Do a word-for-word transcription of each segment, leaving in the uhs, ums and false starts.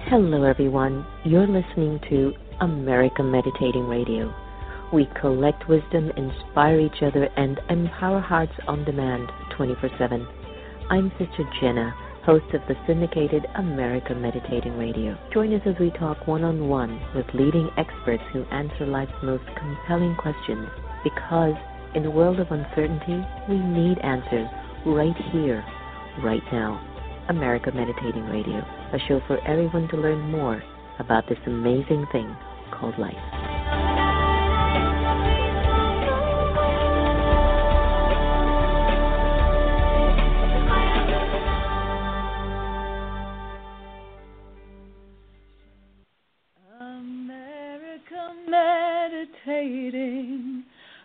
Hello, everyone. You're listening to America Meditating Radio. We collect wisdom, inspire each other, and empower hearts on demand twenty-four seven. I'm Sister Jenna, host of the syndicated America Meditating Radio. Join us as we talk one-on-one with leading experts who answer life's most compelling questions. Because in a world of uncertainty, we need answers right here, right now. America Meditating Radio, a show for everyone to learn more about this amazing thing called life. America Meditating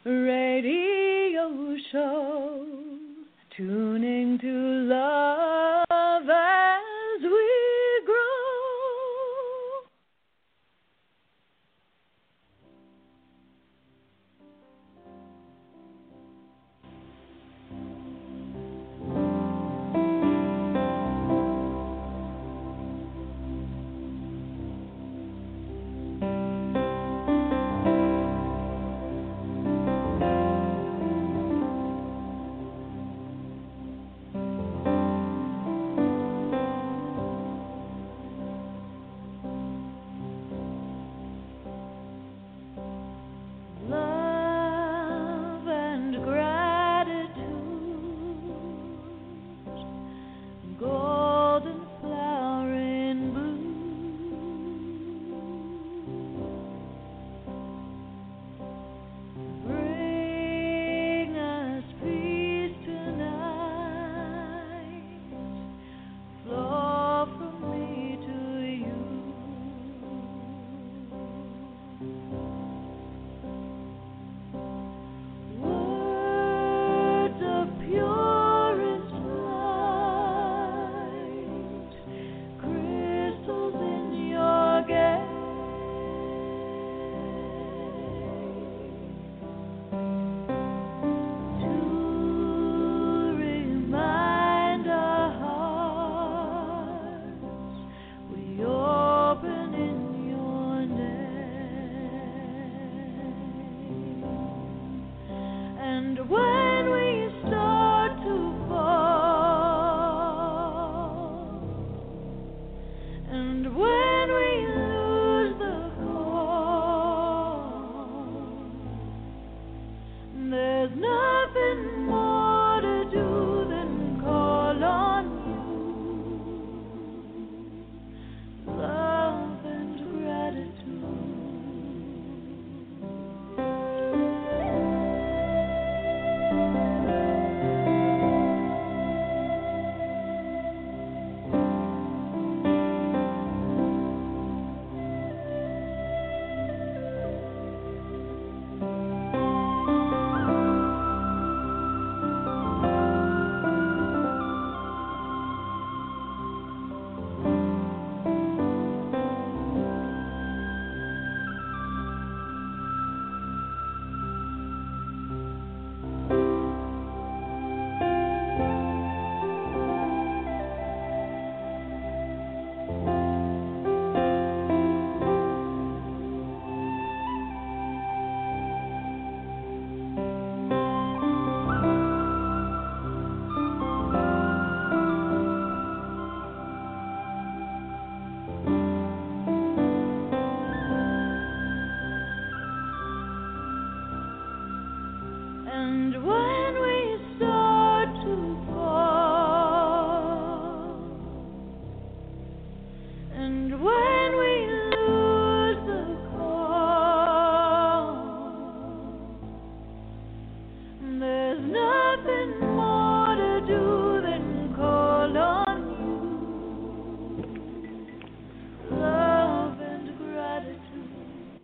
Radio Show, tuning to love as we grow. Love and gratitude, golden flower in bloom, bring us peace tonight, flow from me to you. Words of purest light, crystals in your gaze, to remind our hearts we open in your name. And when we start to fall, and when we lose the call, there's nothing more to do than call on you, love and gratitude. And when we start to fall, and when we lose the call, there's nothing more to do than call on you, love and gratitude.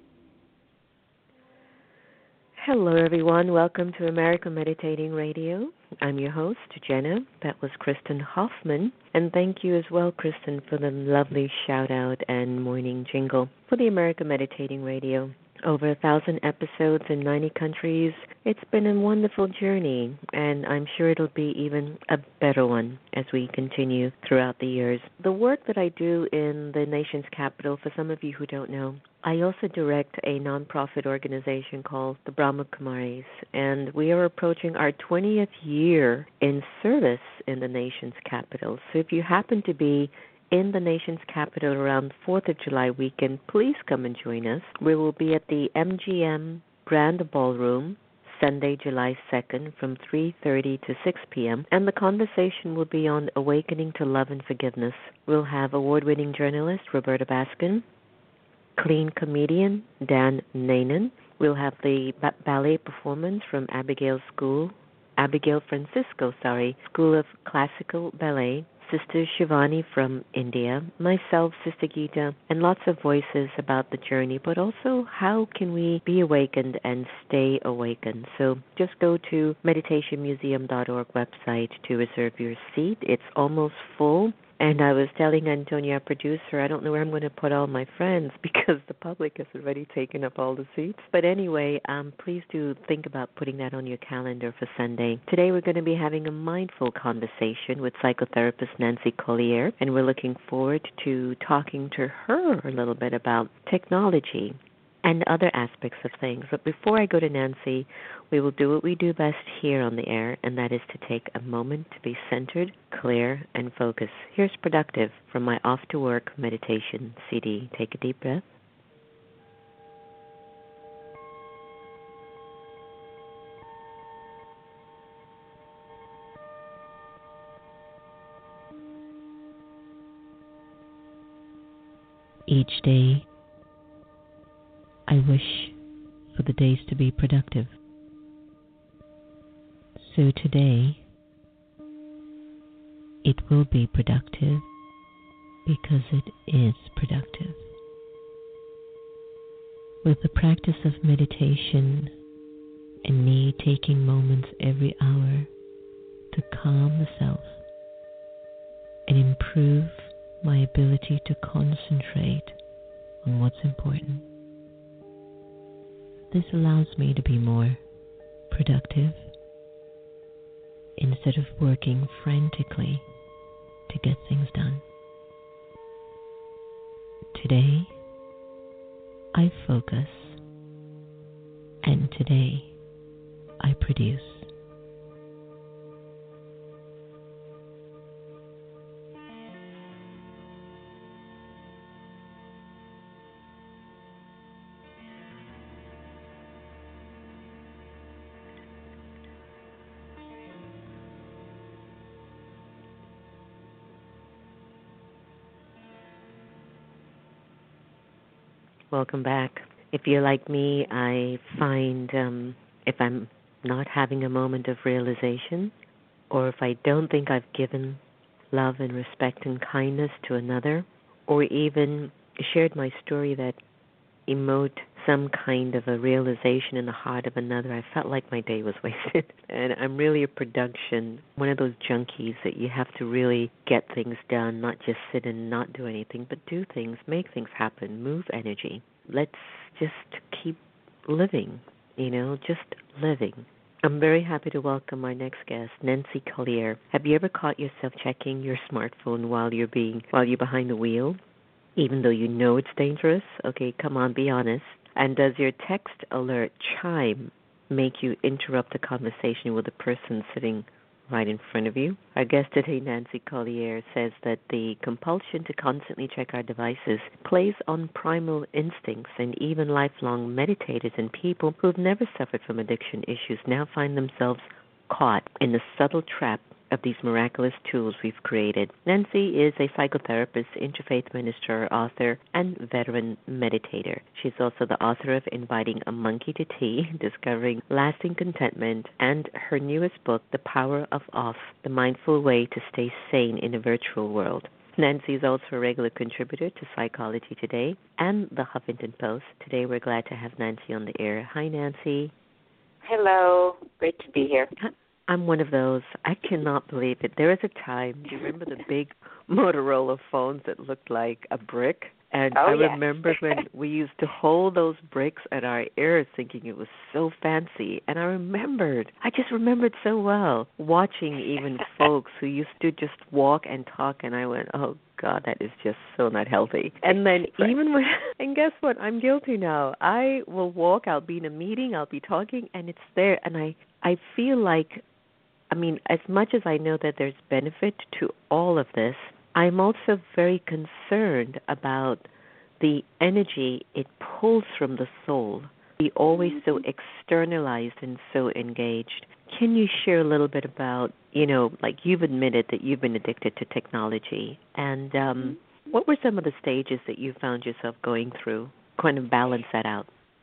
Hello, everyone. Welcome to America Meditating Radio. I'm your host, Jenna. That was Kristen Hoffman. And thank you as well, Kristen, for the lovely shout-out and morning jingle for the America Meditating Radio. over a thousand episodes in ninety countries. It's been a wonderful journey, and I'm sure it'll be even a better one as we continue throughout the years. The work that I do in the nation's capital, for some of you who don't know, I also direct a nonprofit organization called the Brahma Kumaris, and we are approaching our twentieth year in service in the nation's capital. So if you happen to be in the nation's capital around fourth of July weekend, please come and join us. We will be at the M G M Grand Ballroom Sunday, July second from three thirty to six p.m. And the conversation will be on awakening to love and forgiveness. We'll have award-winning journalist Roberta Baskin, clean comedian Dan Nanan. We'll have the ba- ballet performance from Abigail School, Abigail Francisco, sorry, School of Classical Ballet, Sister Shivani from India, myself, Sister Gita, and lots of voices about the journey, but also how can we be awakened and stay awakened. So just go to meditation museum dot org website to reserve your seat. It's almost full. And I was telling Antonia, our producer, I don't know where I'm going to put all my friends because the public has already taken up all the seats. But anyway, um, please do think about putting that on your calendar for Sunday. Today we're going to be having a mindful conversation with psychotherapist Nancy Collier, and we're looking forward to talking to her a little bit about technology and other aspects of things. But before I go to Nancy, we will do what we do best here on the air, and that is to take a moment to be centered, clear, and focused. Here's Productive from my Off to Work meditation C D. Take a deep breath. Each day, I wish for the days to be productive. So today, it will be productive because it is productive. With the practice of meditation and me taking moments every hour to calm the self and improve my ability to concentrate on what's important. This allows me to be more productive instead of working frantically to get things done. Today, I focus, and today, I produce. Welcome back. If you're like me, I find um, if I'm not having a moment of realization, or if I don't think I've given love and respect and kindness to another, or even shared my story that emote some kind of a realization in the heart of another, I felt like my day was wasted. And I'm really a production, one of those junkies that you have to really get things done, not just sit and not do anything, but do things, make things happen, move energy. Let's just keep living, you know, just living. I'm very happy to welcome our next guest, Nancy Collier. Have you ever caught yourself checking your smartphone while you're being while you're behind the wheel, even though you know it's dangerous? Okay, come on, be honest. And does your text alert chime make you interrupt the conversation with the person sitting right in front of you? Our guest today, Nancy Collier, says that the compulsion to constantly check our devices plays on primal instincts, and even lifelong meditators and people who've never suffered from addiction issues now find themselves caught in the subtle trap of these miraculous tools we've created. Nancy is a psychotherapist, interfaith minister, author, and veteran meditator. She's also the author of Inviting a Monkey to Tea, Discovering Lasting Contentment, and her newest book, The Power of Off, The Mindful Way to Stay Sane in a Virtual World. Nancy is also a regular contributor to Psychology Today and the Huffington Post. Today we're glad to have Nancy on the air. Hi, Nancy. Hello. Great to be here. I'm one of those. I cannot believe it. There was a time, do you remember the big Motorola phones that looked like a brick? And Oh, I yes. remember when we used to hold those bricks at our ears thinking it was so fancy. And I remembered, I just remembered so well watching even folks who used to just walk and talk, and I went, oh, God, that is just so not healthy. And then Right. even when, and guess what, I'm guilty now. I will walk, I'll be in a meeting, I'll be talking, and it's there. And I, I feel like, I mean, as much as I know that there's benefit to all of this, I'm also very concerned about the energy it pulls from the soul. Be always so externalized and so engaged. Can you share a little bit about, you know, like you've admitted that you've been addicted to technology, and um, what were some of the stages that you found yourself going through? Kind of balance that out.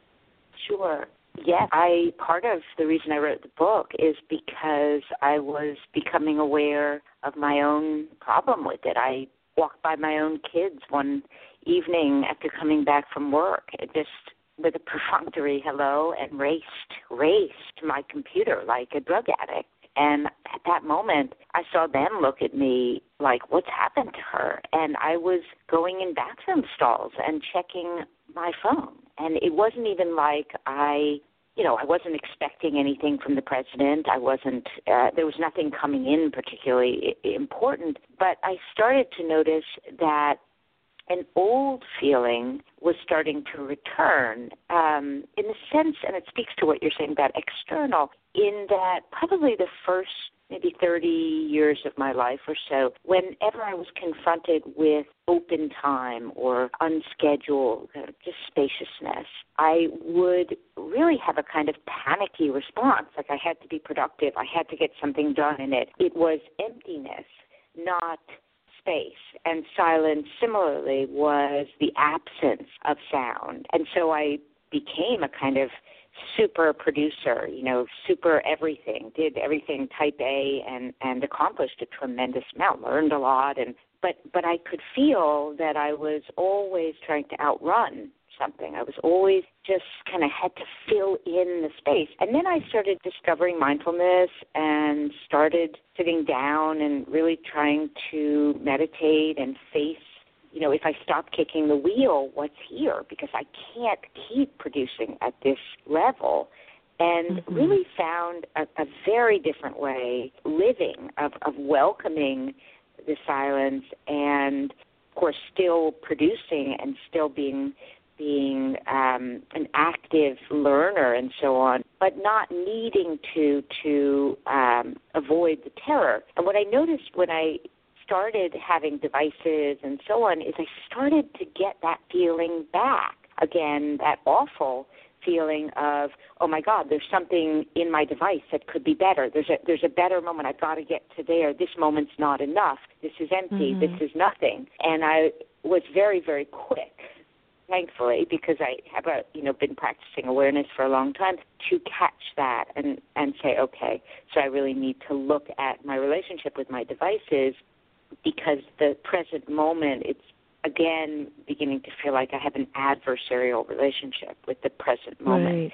Sure. Yeah, I part of the reason I wrote the book is because I was becoming aware of my own problem with it. I walked by my own kids one evening after coming back from work, just with a perfunctory hello, and raced, raced my computer like a drug addict. And at that moment, I saw them look at me like, what's happened to her? And I was going in bathroom stalls and checking my phone. And it wasn't even like I, you know, I wasn't expecting anything from the president. I wasn't, uh, there was nothing coming in particularly important. But I started to notice that an old feeling was starting to return um, in the sense, and it speaks to what you're saying about external, in that probably the first maybe thirty years of my life or so, whenever I was confronted with open time or unscheduled, uh, just spaciousness, I would really have a kind of panicky response, like I had to be productive, I had to get something done in it. It was emptiness, not space. And silence, similarly, was the absence of sound. And so I became a kind of super producer, you know, super everything, did everything type A and, and accomplished a tremendous amount, learned a lot. And but, but I could feel that I was always trying to outrun something. I was always just kind of had to fill in the space. And then I started discovering mindfulness and started sitting down and really trying to meditate and face, you know, if I stop kicking the wheel, what's here? Because I can't keep producing at this level. And mm-hmm. really found a, a very different way living, of, of welcoming the silence and, of course, still producing and still being being um, an active learner and so on, but not needing to to um, avoid the terror. And what I noticed when I started having devices and so on is I started to get that feeling back again, that awful feeling of, oh my God, there's something in my device that could be better. There's a there's a better moment. I've got to get to there. This moment's not enough. This is empty. Mm-hmm. This is nothing. And I was very, very quick, thankfully, because I have a, you know, been practicing awareness for a long time, to catch that and, and say, okay, so I really need to look at my relationship with my devices, because the present moment, it's, again, beginning to feel like I have an adversarial relationship with the present moment. Right.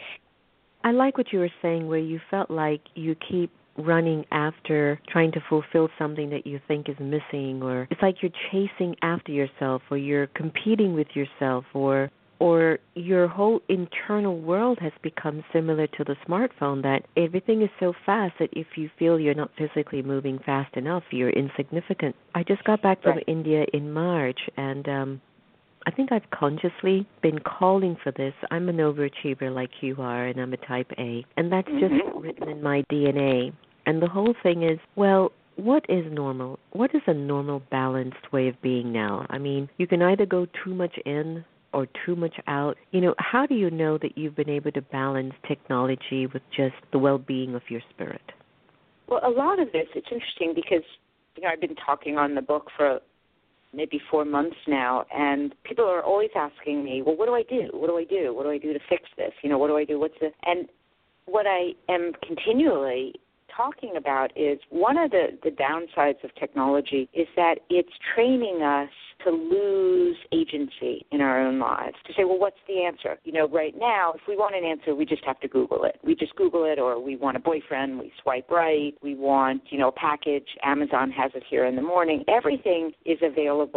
I like what you were saying, where you felt like you keep running after trying to fulfill something that you think is missing, or it's like you're chasing after yourself, or you're competing with yourself, or or your whole internal world has become similar to the smartphone, that everything is so fast that if you feel you're not physically moving fast enough, you're insignificant. I just got back from right. India in March, and um I think I've consciously been calling for this. I'm an overachiever like you are, and I'm a type A, and that's just mm-hmm. written in my D N A. And the whole thing is, well, what is normal? What is a normal, balanced way of being now? I mean, you can either go too much in or too much out. You know, how do you know that you've been able to balance technology with just the well-being of your spirit? Well, a lot of this, it's interesting because, you know, I've been talking on the book for maybe four months now, and people are always asking me, well, what do I do? What do I do? What do I do to fix this? You know, what do I do? What's the... And what I am continually talking about is one of the, the downsides of technology is that it's training us to lose agency in our own lives, to say, well, what's the answer? You know, right now, if we want an answer, we just have to Google it. We just Google it, or we want a boyfriend, we swipe right. We want, you know, a package, Amazon has it here in the morning. Everything is available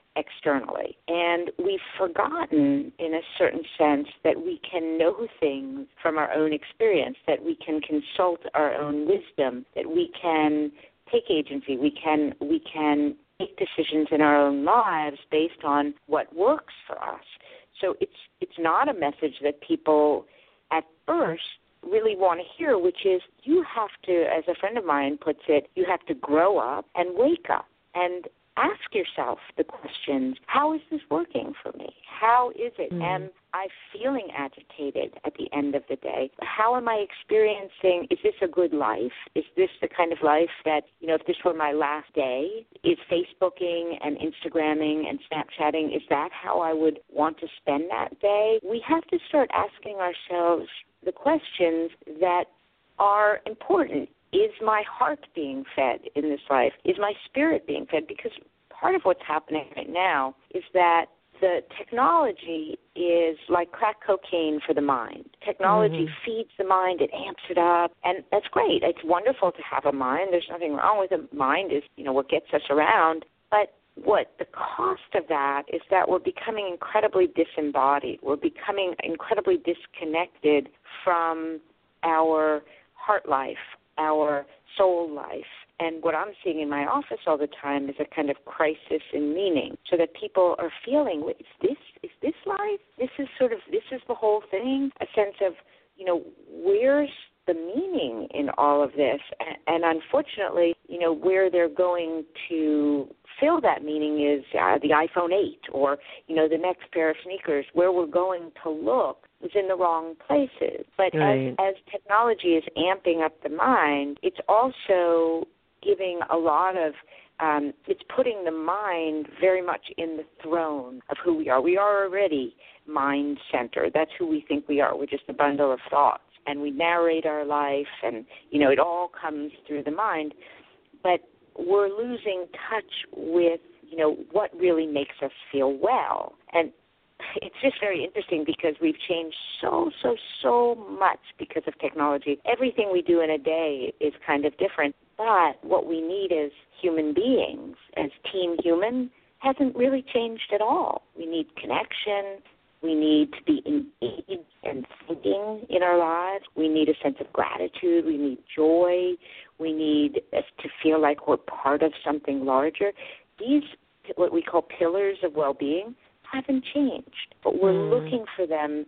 externally. And we've forgotten, in a certain sense, that we can know things from our own experience, that we can consult our own wisdom, that we can take agency, we can we can make decisions in our own lives based on what works for us. So it's it's not a message that people at first really want to hear, which is you have to, as a friend of mine puts it, you have to grow up and wake up and ask yourself the questions, how is this working for me? How is it? Mm-hmm. Am I feeling agitated at the end of the day? How am I experiencing, is this a good life? Is this the kind of life that, you know, if this were my last day, is Facebooking and Instagramming and Snapchatting, is that how I would want to spend that day? We have to start asking ourselves the questions that are important. Is my heart being fed in this life? Is my spirit being fed? Because part of what's happening right now is that the technology is like crack cocaine for the mind. Technology mm-hmm. feeds the mind, it amps it up, and that's great. It's wonderful to have a mind. There's nothing wrong with a mind. Is, you know, what gets us around. But what the cost of that is that we're becoming incredibly disembodied. We're becoming incredibly disconnected from our heart life, our soul life. And what I'm seeing in my office all the time is a kind of crisis in meaning, so that people are feeling, is this is this life? This is sort of, this is the whole thing? A sense of, you know, where's the meaning in all of this? And, and unfortunately, you know, where they're going to fill that meaning is uh, the iPhone eight or, you know, the next pair of sneakers. Where we're going to look is in the wrong places. But right. as, as technology is amping up the mind, it's also giving a lot of, um, it's putting the mind very much in the throne of who we are. We are already mind-centered. That's who we think we are. We're just a bundle of thoughts. And we narrate our life, and, you know, it all comes through the mind. But we're losing touch with, you know, what really makes us feel well. And it's just very interesting because we've changed so, so, so much because of technology. Everything we do in a day is kind of different. But what we need as human beings, as team human, hasn't really changed at all. We need connection. We need to be engaged and thinking in our lives. We need a sense of gratitude. We need joy. We need us to feel like we're part of something larger. These, what we call pillars of well-being, haven't changed, but we're mm. looking for them,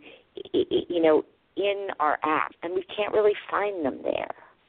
you know, in our app, and we can't really find them there.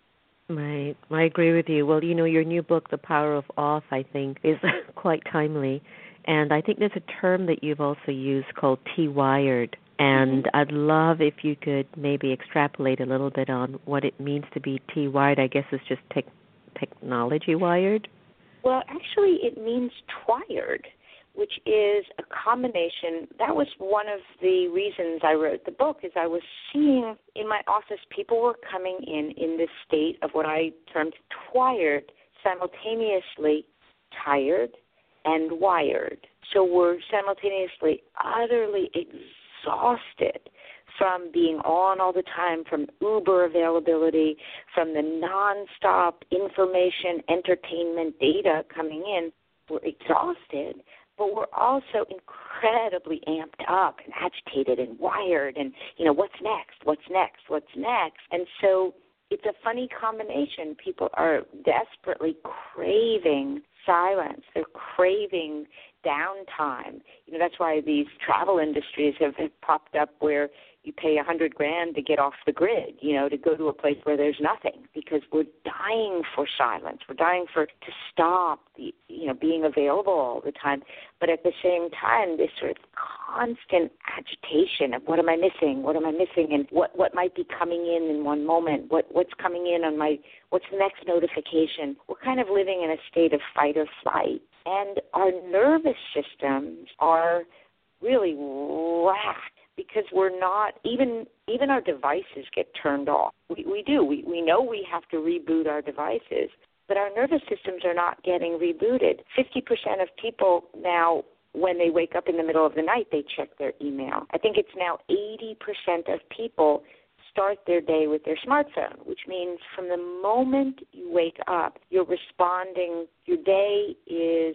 Right. I agree with you. Well, you know, your new book, The Power of Off, I think, is quite timely. And I think there's a term that you've also used called T-wired. And mm-hmm. I'd love if you could maybe extrapolate a little bit on what it means to be T-wired. I guess it's just tech technology-wired. Well, actually, it means twired, which is a combination. That was one of the reasons I wrote the book, is I was seeing in my office people were coming in in this state of what I termed twired, simultaneously tired and wired. So we're simultaneously utterly exhausted from being on all the time, from Uber availability, from the nonstop information, entertainment, data coming in. We're exhausted, but we're also incredibly amped up and agitated and wired and, you know, what's next, what's next, what's next? And so it's a funny combination. People are desperately craving silence. They're craving downtime. You know, that's why these travel industries have, have popped up where you pay a hundred grand to get off the grid, you know, to go to a place where there's nothing, because we're dying for silence. We're dying for to stop, the, you know, being available all the time. But at the same time, this sort of constant agitation of what am I missing? What am I missing? And what, what might be coming in in one moment? What what's coming in on my, what's the next notification? We're kind of living in a state of fight or flight. And our nervous systems are really racked, because we're not, even even our devices get turned off. We, we do. We, we know we have to reboot our devices, but our nervous systems are not getting rebooted. fifty percent of people now, when they wake up in the middle of the night, they check their email. I think it's now eighty percent of people start their day with their smartphone, which means from the moment you wake up, you're responding, your day is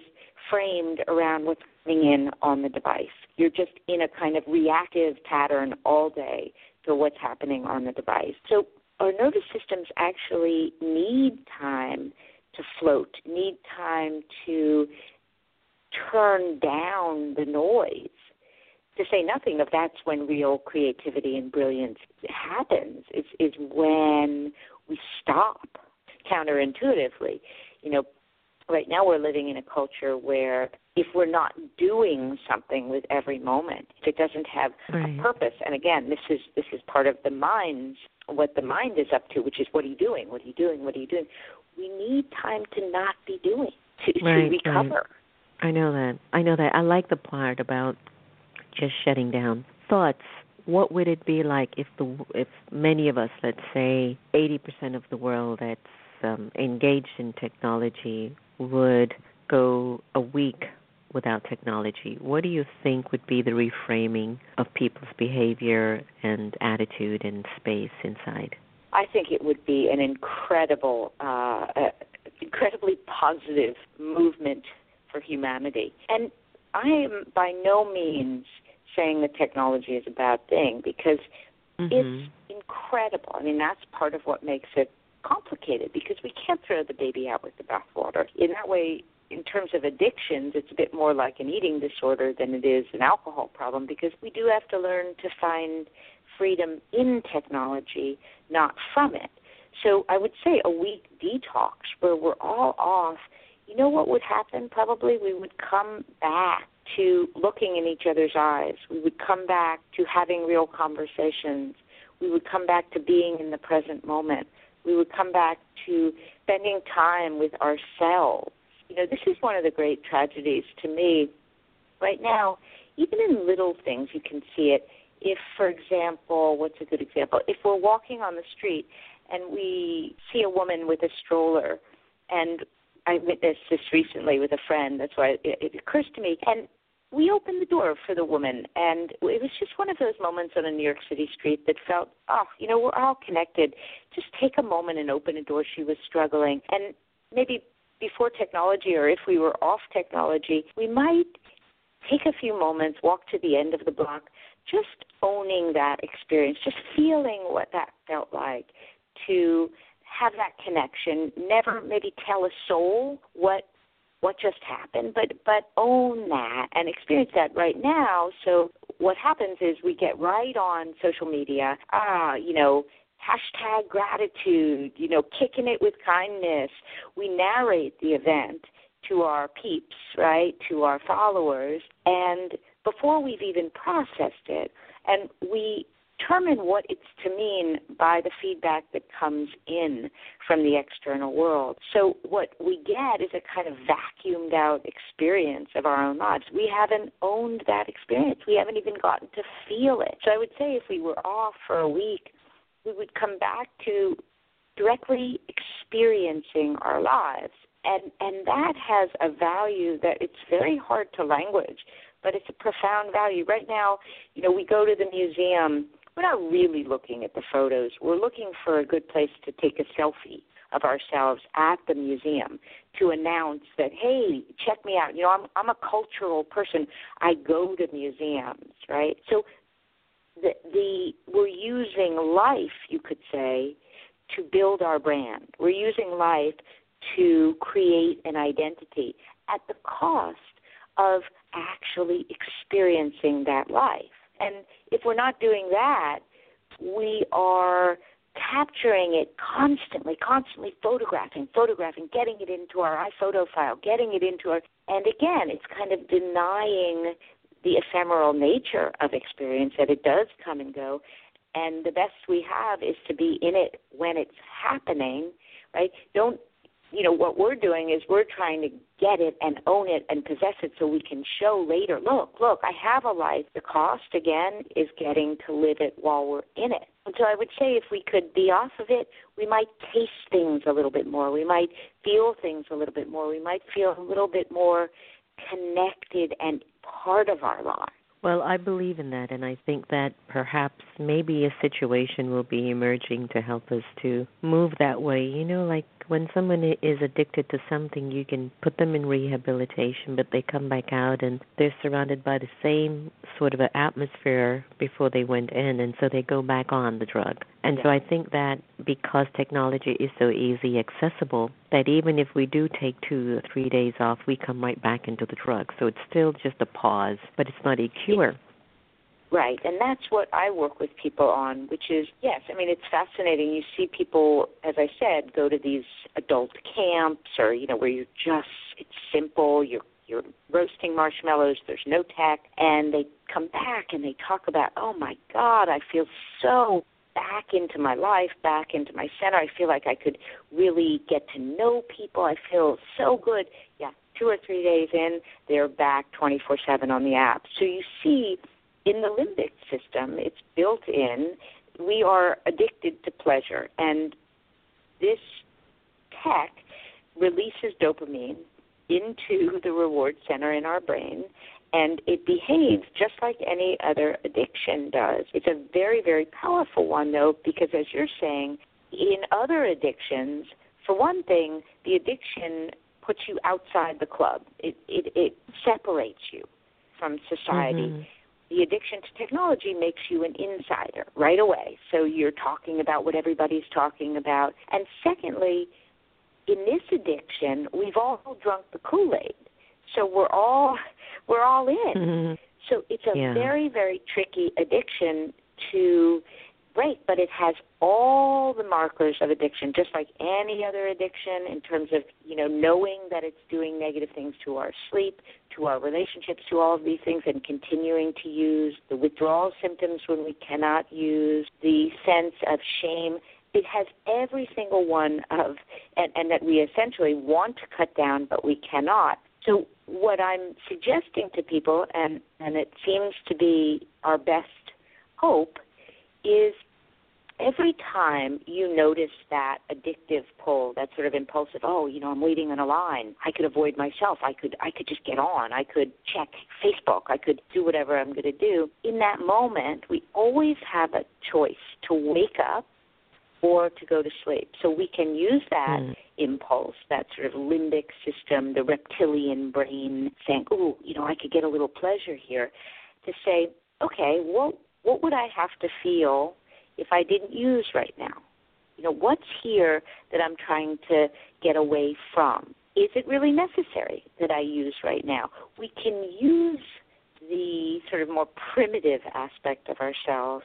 framed around what's coming in on the device. You're just in a kind of reactive pattern all day to what's happening on the device. So our nervous systems actually need time to float, need time to turn down the noise. To say nothing of that's when real creativity and brilliance happens, is, is when we stop counterintuitively. You know, right now we're living in a culture where if we're not doing something with every moment, if it doesn't have right. a purpose, and again, this is this is part of the mind's, what the mind is up to, which is what are you doing, what are you doing, what are you doing? We need time to not be doing, to, right, to recover. Right. I know that. I know that. I like the part about just shutting down. Thoughts. What would it be like if the if many of us, let's say eighty percent of the world that's um, engaged in technology, would go a week without technology? What do you think would be the reframing of people's behavior and attitude and space inside? I think it would be an incredible, uh, uh, incredibly positive movement for humanity. And I am by no means saying that technology is a bad thing, because mm-hmm. it's incredible. I mean, that's part of what makes it complicated, because we can't throw the baby out with the bathwater. In that way, in terms of addictions, it's a bit more like an eating disorder than it is an alcohol problem, because we do have to learn to find freedom in technology, not from it. So I would say a week detox where we're all off. You know what would happen? Probably we would come back to looking in each other's eyes. We would come back to having real conversations. We would come back to being in the present moment. We would come back to spending time with ourselves. You know, this is one of the great tragedies to me. Right now, even in little things, you can see it. If, for example, what's a good example? If we're walking on the street and we see a woman with a stroller, and I witnessed this recently with a friend, that's why it, it occurs to me, and we opened the door for the woman, and it was just one of those moments on a New York City street that felt, oh, you know, we're all connected. Just take a moment and open a door. She was struggling. And maybe before technology, or if we were off technology, we might take a few moments, walk to the end of the block, just owning that experience, just feeling what that felt like, to have that connection, never maybe tell a soul what what just happened, but but own that and experience that right now. So what happens is we get right on social media, ah, you know, hashtag gratitude, you know, kicking it with kindness. We narrate the event to our peeps, right, to our followers, and before we've even processed it, and we determine what it's to mean by the feedback that comes in from the external world. So what we get is a kind of vacuumed out experience of our own lives. We haven't owned that experience. We haven't even gotten to feel it. So I would say if we were off for a week, we would come back to directly experiencing our lives. And and that has a value that it's very hard to language, but it's a profound value. Right now, you know, we go to the museum. We're not really looking at the photos. We're looking for a good place to take a selfie of ourselves at the museum to announce that, hey, check me out. You know, I'm I'm a cultural person. I go to museums, right? So the the we're using life, you could say, to build our brand. We're using life to create an identity at the cost of actually experiencing that life. And if we're not doing that, we are capturing it constantly, constantly photographing, photographing, getting it into our iPhoto file, getting it into our, and again, it's kind of denying the ephemeral nature of experience, that it does come and go. And the best we have is to be in it when it's happening, right? Don't, you know, what we're doing is we're trying to get it and own it and possess it so we can show later, look, look, I have a life. The cost, again, is getting to live it while we're in it. And so I would say if we could be off of it, we might taste things a little bit more. We might feel things a little bit more. We might feel a little bit more connected and part of our life. Well, I believe in that, and I think that perhaps maybe a situation will be emerging to help us to move that way. You know, like when someone is addicted to something, you can put them in rehabilitation, but they come back out and they're surrounded by the same sort of an atmosphere before they went in, and so they go back on the drug. And so I think that because technology is so easy accessible, that even if we do take two or three days off, we come right back into the drug. So it's still just a pause, but it's not a cure. Right, and that's what I work with people on, which is, yes, I mean, it's fascinating. You see people, as I said, go to these adult camps or, you know, where you're just, it's simple, you're you're roasting marshmallows, there's no tech, and they come back and they talk about, oh, my God, I feel so back into my life, back into my center. I feel like I could really get to know people. I feel so good. Yeah, two or three days in, they're back twenty-four seven on the app. So you see, in the limbic system, it's built in. We are addicted to pleasure, and this tech releases dopamine into the reward center in our brain, and it behaves just like any other addiction does. It's a very, very powerful one, though, because as you're saying, in other addictions, for one thing, the addiction puts you outside the club. It, it, it separates you from society. Mm-hmm. The addiction to technology makes you an insider right away. So you're talking about what everybody's talking about. And secondly, in this addiction, we've all drunk the Kool-Aid. So we're all we're all in. Mm-hmm. So it's a yeah. very, very tricky addiction to break, but it has all the markers of addiction, just like any other addiction in terms of, you know, knowing that it's doing negative things to our sleep, to our relationships, to all of these things, and continuing to use, the withdrawal symptoms when we cannot use, the sense of shame. It has every single one of, and, and that we essentially want to cut down, but we cannot. So what I'm suggesting to people, and, and it seems to be our best hope, is every time you notice that addictive pull, that sort of impulsive, oh, you know, I'm waiting in a line, I could avoid myself, I could I could just get on, I could check Facebook, I could do whatever I'm going to do. In that moment, we always have a choice to wake up or to go to sleep. So we can use that mm. impulse, that sort of limbic system, the reptilian brain, saying, oh, you know, I could get a little pleasure here, to say, okay, what what would I have to feel if I didn't use right now? You know, what's here that I'm trying to get away from? Is it really necessary that I use right now? We can use the sort of more primitive aspect of ourselves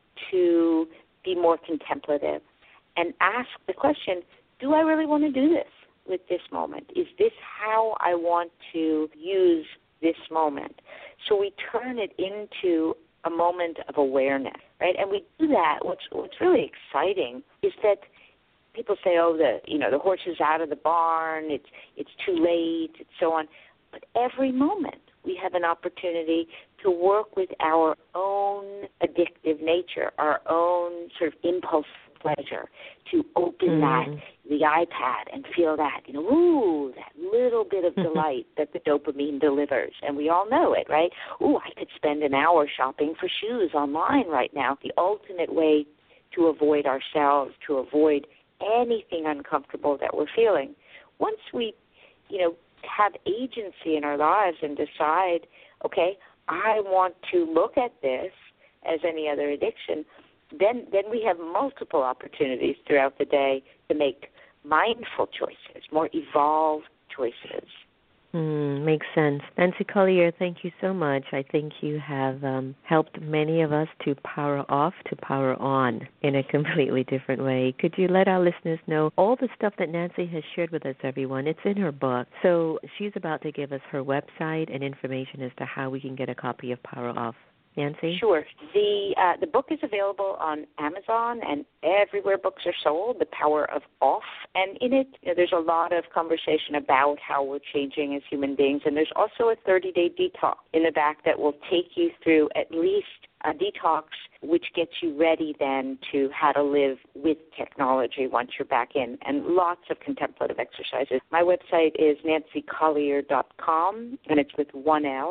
to be more contemplative and ask the question, do I really want to do this with this moment? Is this how I want to use this moment? So we turn it into a moment of awareness, right? And we do that. What's what's really exciting is that people say, oh, the you know the horse is out of the barn, it's it's too late, and so on. But every moment we have an opportunity to work with our own addictive nature, our own sort of impulse pleasure, to open mm. that, the iPad, and feel that, you know, ooh, that little bit of delight that the dopamine delivers. And we all know it, right? Ooh, I could spend an hour shopping for shoes online right now. The ultimate way to avoid ourselves, to avoid anything uncomfortable that we're feeling. Once we, you know, have agency in our lives and decide, okay, I want to look at this as any other addiction, then then we have multiple opportunities throughout the day to make mindful choices, more evolved choices. Mm, makes sense. Nancy Collier, thank you so much. I think you have um, helped many of us to power off to power on in a completely different way. Could you let our listeners know all the stuff that Nancy has shared with us, everyone? It's in her book. So she's about to give us her website and information as to how we can get a copy of Power Off. Nancy? Sure. The uh, the book is available on Amazon and everywhere books are sold, The Power of Off. And in it, you know, there's a lot of conversation about how we're changing as human beings. And there's also a thirty-day detox in the back that will take you through at least a detox, which gets you ready then to how to live with technology once you're back in, and lots of contemplative exercises. My website is nancy collier dot com, and it's with one L.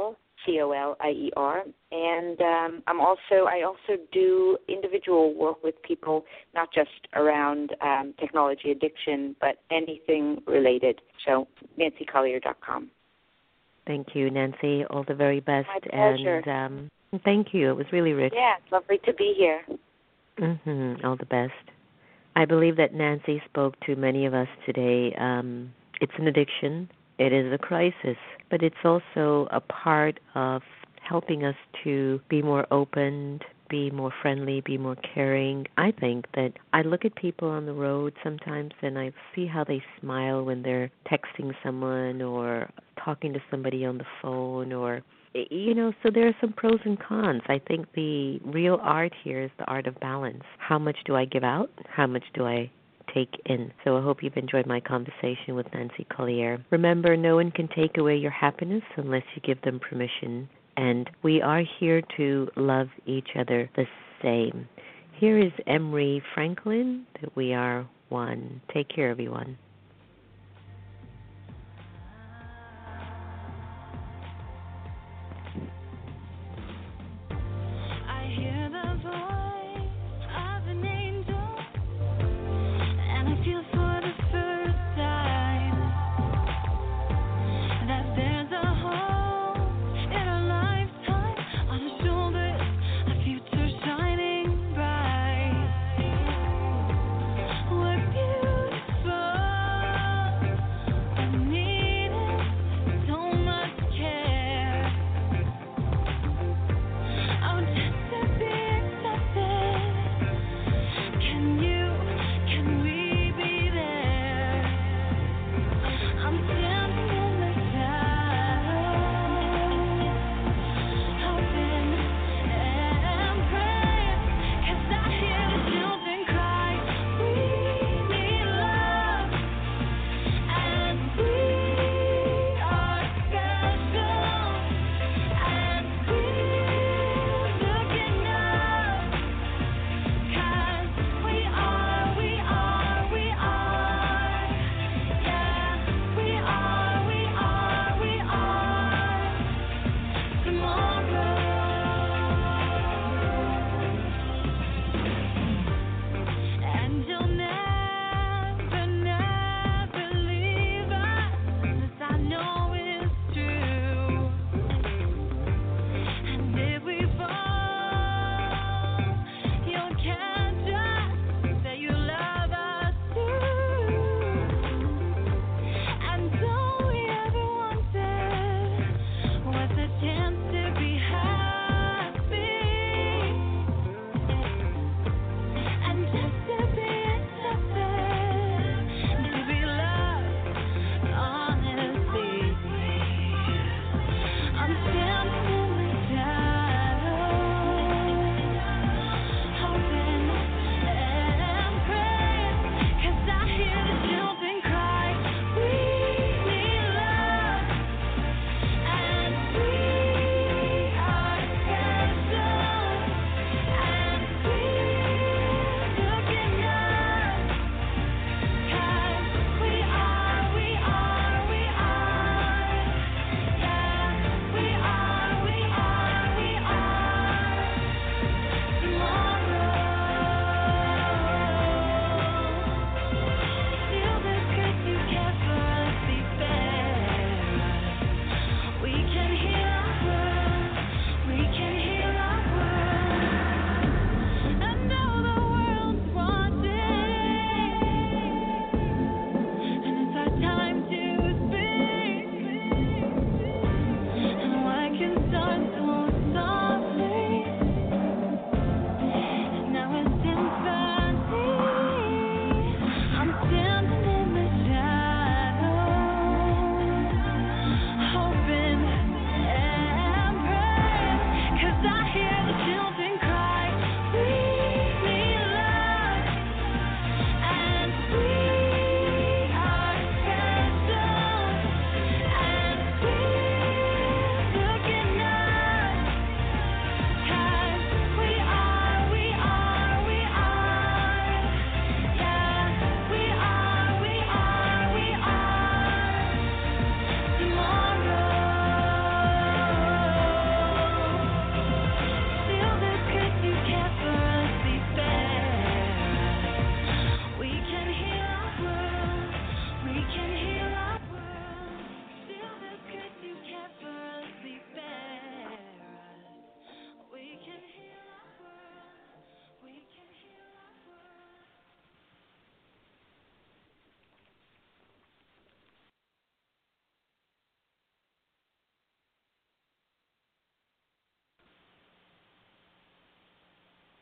C O L I E R. And um, I'm also I also do individual work with people, not just around um, technology addiction, but anything related. So nancy collier dot com. Thank you, Nancy. All the very best. My pleasure. And um, thank you. It was really rich. Yeah, it's lovely to be here. Mm-hmm. All the best. I believe that Nancy spoke to many of us today. Um, it's an addiction. It is a crisis, but it's also a part of helping us to be more open, be more friendly, be more caring. I think that I look at people on the road sometimes and I see how they smile when they're texting someone or talking to somebody on the phone, or, you know, so there are some pros and cons. I think the real art here is the art of balance. How much do I give out? How much do I take in? So I hope you've enjoyed my conversation with Nancy Collier. Remember, no one can take away your happiness unless you give them permission. And we are here to love each other the same. Here is Emery Franklin, that we are one. Take care, everyone.